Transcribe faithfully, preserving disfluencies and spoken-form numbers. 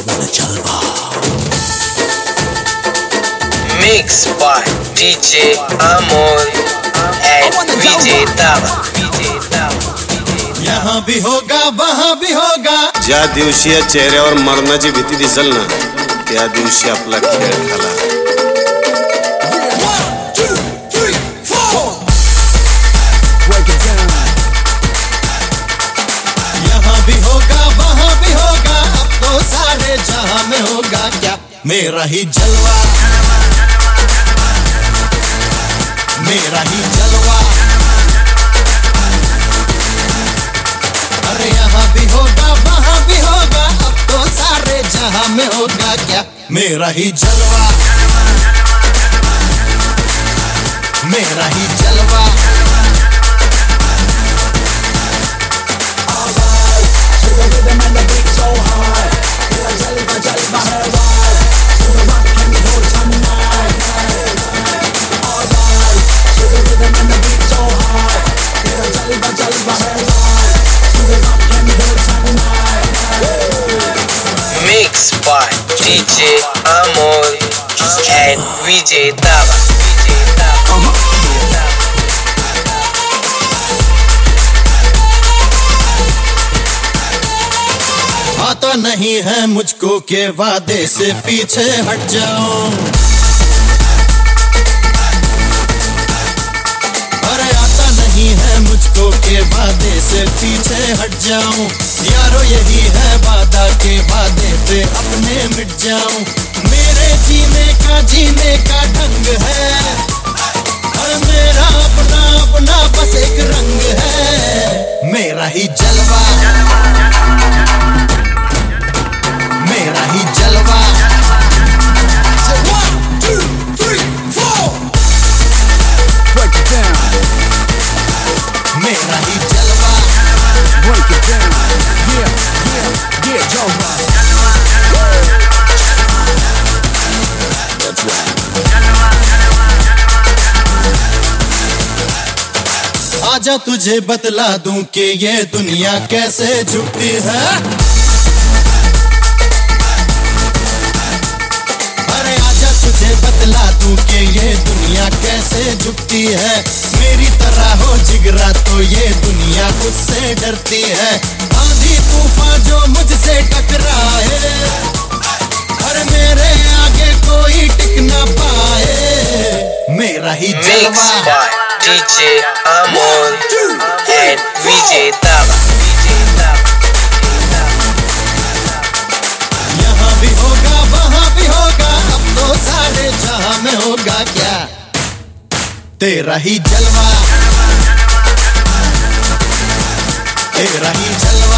Mixed by D J Amol and V J Tava. यहाँ भी होगा वहाँ भी होगा. ज्या दिवशी या चेहऱ्यावर मरणाची भीती दिसेल ना, त्या दिवशी आपला खेळ झाला. यहाँ भी होगा वहाँ भी होगा, अब तो सारे जहाँ में होगा क्या मेरा ही जलवा, मेरा ही जलवा. अरे यहाँ भी होगा वहाँ भी होगा, अब तो सारे जहाँ में होगा क्या मेरा ही जलवा, मेरा ही जलवा. Mixed by D J Amol and V J Tava. आता नहीं है मुझको के वादे से पीछे हट जाऊं. अरे आता नहीं है मुझको के वादे से पीछे हट जाऊं. यारो यही है वादा के वादे पे अपने मिट जाऊं. मेरे जीने का जीने का ढंग है, और मेरा अपना अपना बस एक रंग है. मेरा ही जलवा, मेरा ही जलवा. So one, two, three, four. Break it down. मेरा ही जलवा. Break it down. Yeah, yeah, yeah, जलवा. That's right. आजा तुझे बतला दूं कि ये दुनिया कैसे झुकती है. तुझे बतला दूं कि ये दुनिया कैसे झुकती है. मेरी तरह हो जिगरा तो ये दुनिया उससे डरती है. आंधी तूफान जो मुझसे टकराए, हर मेरे आगे कोई टिक ना पाए. मेरा ही जलवा. Mixed by D J Amol and V J Tava. यहाँ भी होगा वहाँ भी होगा, अब तो सारे जहाँ में होगा क्या तेरा ही जलवा, तेरा ही जलवा.